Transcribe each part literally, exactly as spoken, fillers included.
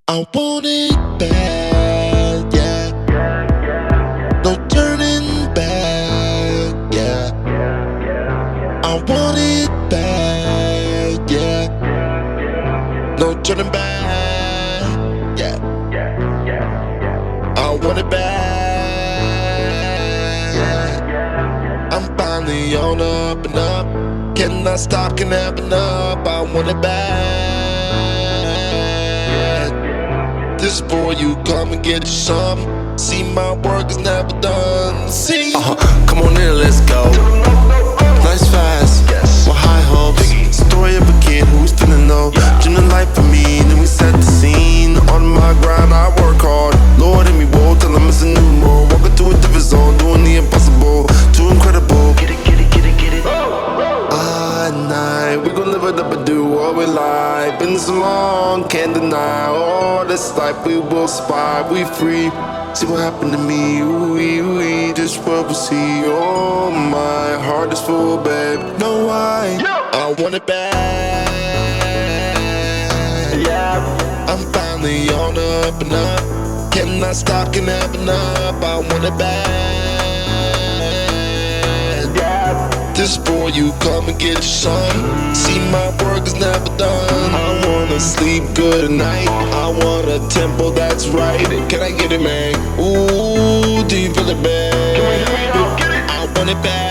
I want it bad, yeah. No turning back, yeah. I want it bad, yeah. No turning back, yeah. I want it bad. I'm finally on up and up. Cannot stop, can have enough. I want it bad. This boy, you come and get you some. See, my work is never done. See, uh-huh. Come on in, let's go. Life's fast, with high hopes. Story of a kid who's feeling low. Dreaming life for me, then we set the scene. On my grind, I work hard. Lord in me, whoa, till I'm missing new more. Walking to a different zone, doing the impossible. Too incredible. Get it, get it, get it, get it. At night, we gon' live it up and do what we like. Been so long, can't deny. All this life we will survive, we free. See what happened to me, ooh, ooh, this world will see. Oh, my heart is full, babe. No, why? I want it bad. Yeah. I'm finally on up and up. Cannot stop, can have enough. I want it bad. Yeah. This boy, you come and get your son. See, my work is never done. I wanna sleep good at night. I want a tempo that's right. Can I get it, man? Ooh, do you feel it, man? I want it bad.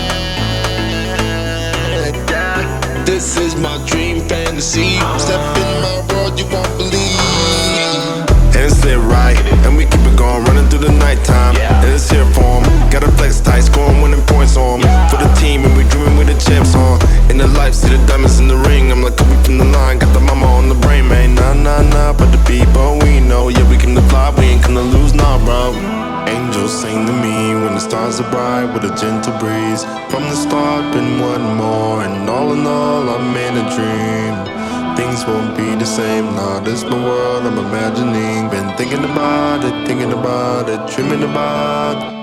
This is my dream fantasy. Step in my world, you won't believe. And it's lit right, and we keep it going, running through the nighttime. And it's here for 'em. Got a flex tight, scoring winning points on 'em. For the team, and we dreaming with the champs on. In the life, see the diamonds in the ring. I'm like Kobe from the line, got the mama on the brain, man. Nah, nah, nah, but the people we know, yeah, we came to fly, we ain't gonna lose, nah, bro. Angels sing to me when the stars are bright with a gentle breeze. From the start, been one more, and all in all, I'm in a dream. Things won't be the same, nah, this my world I'm imagining. Been thinking about it, thinking about it, dreaming about